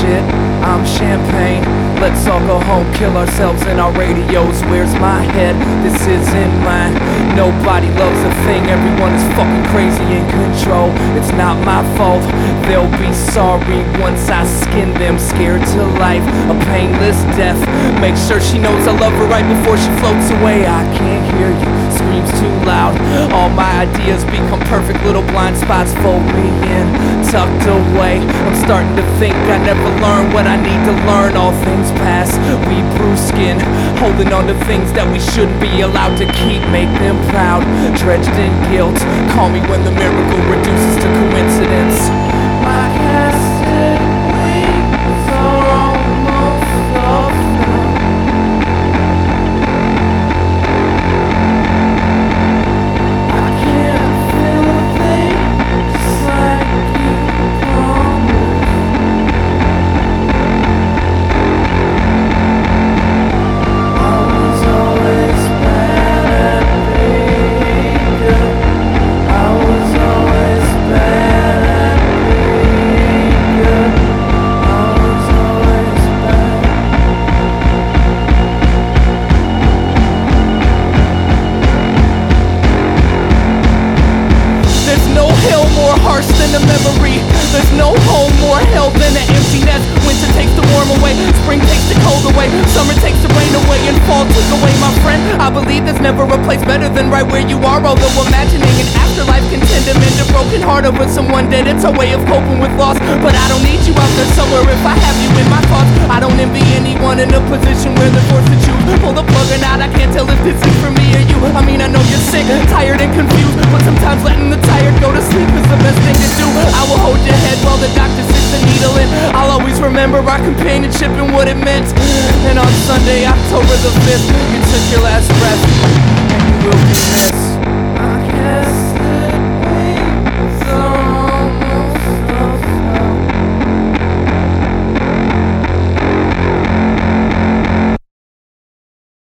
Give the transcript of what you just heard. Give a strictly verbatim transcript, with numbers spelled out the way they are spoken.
shit, I'm champagne. Let's all go home, kill ourselves in our radios. Where's my head? This isn't mine. Nobody loves a thing, everyone is fucking crazy in control. It's not my fault, they'll be sorry once I skin them. Scared to life, a painless death. Make sure she knows I love her right before she floats away. I can't hear you, screams too loud. All my ideas become perfect little blind spots. Fold me in, tucked away. I'm starting to think I never learned what I need to learn. All things pass, we bruise skin, holding on to things that we shouldn't be allowed to keep. Make them proud, dredged in guilt. Call me when the miracle reduces to coincidence. My casted wings are almost off now. I can't feel a thing, just like you promised. I was always bad at being good. I was always bad at being good. I was always bad. There's no hell more harsh than a memory. There's no home more hell than an empty nest. Winter takes the warm away, spring takes the cold away, summer takes the rain away, and fall took away my friend. I believe there's never a place better than right where you are. Although imagining an afterlife can tend to mend a broken heart over someone dead, it's a way of coping with loss. But I don't need you out there somewhere if I have you in my thoughts. I don't envy anyone in a position where they're forced to choose. Pull the plug or not, I can't tell if this is for me or you. I mean, I know you're sick, tired and confused, but sometimes letting the tired go to sleep is the best thing to do. I will hold your head while the doctor sticks the needle in. I'll always remember our companionship and what it meant. And on Sunday, October the fifth, you took your last breath, and you will be missed.